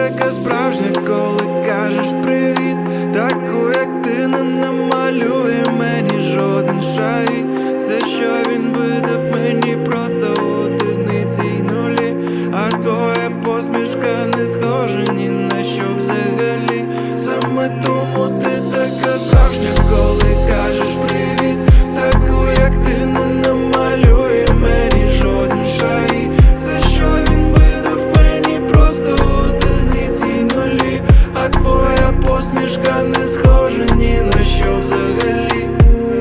така справжня, коли кажеш привіт. Таку, як ти, не намалює мені жоден шаї. Все, що він видав мені, просто одиниці й нулі. А твоя посмішка не схожа ні на що взагалі. Саме тому ти така справжня, коли кажеш привіт. Таку, як ти, не намалює мені жоден шаї. Все, що він видав мені, просто одиниці й нулі. А твоя посмішка не схожа ні на що взагалі.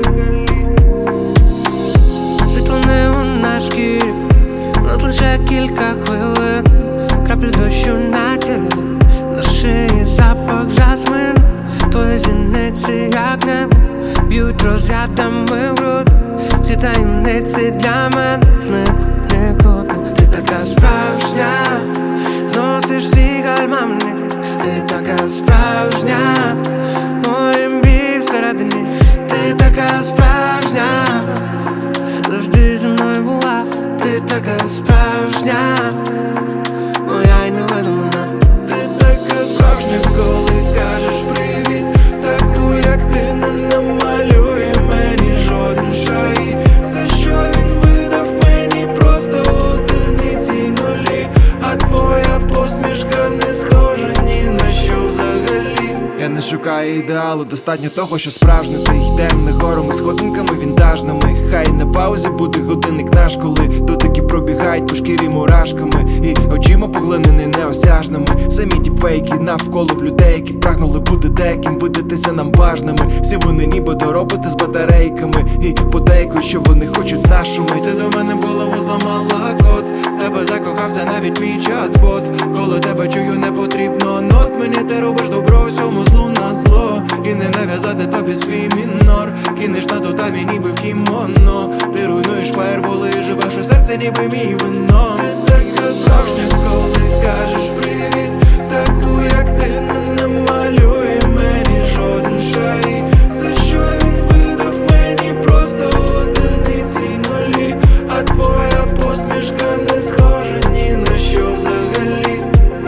Світло неон на шкірі, нас лише кілька хвилин. Краплі дощу на тілі, на шиї запах жасмин. Твої зіниці, як небо, б'ють розрядами в груди. Всі таємниці для мене зникли в нікуди. Ти така справжня, зносиш всі гальмами. Ти така справжня, мої мрії всередині. Ти така справжня, завжди зі мною була. Ти така справжня, моя й невидима. Ти така справжня, коли кажеш привіт. Таку, як ти, не намалює мені жоден шаї. Все, що він видав мені, просто одиниці й нулі. А твоя посмішка не схожа ні на що взагалі. Я не шукаю ідеалу, достатньо того, що справжнє. Ти йдем не горами, сходинками вінтажними. Хай на паузі буде годинник наш, коли дотики пробігають по шкірі мурашками. І очима поглинені неосяжними. Самі діпфейки навколо в людей, які прагнули бути деким, видатися нам важними. Всі вони нібито роботи з батарейками. І подейкують, що вони хочуть нашу мить. Ти до мене в голову зламала код. Тебе закохався навіть мій чат-бот. Коли тебе чую, не потрібно нот. Мені ти робиш добро, усьому злу на зло. І не нав'язати тобі свій мінор. Кинеш на тутаві ніби в кімоно. Ти руйнуєш фаєрволи, живеш у серці ніби мій вино. Ти така справжня, коли кажеш привіт. Таку, як ти, не намалює мені жоден шаї. Все, що він видав мені, просто одиниці й нулі. А твоя посмішка не схожа ні на що взагалі.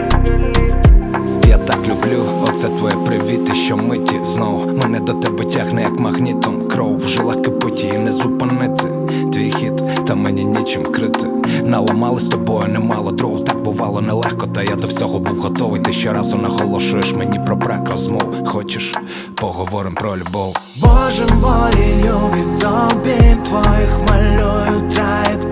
Я так люблю, оце твоє привіт і щомиті знов мене до тебе тягне як магнітом. Кров в жилах кипить і не зупинити. Твій хід, та мені нічим крити. Наламали з тобою немало дров. Так бувало нелегко, та я до всього був готовий. Ти щоразу наголошуєш мені про брак розмов. Хочеш, поговорим про любов. Божим волею від обійм твоїх малюю траєкторію.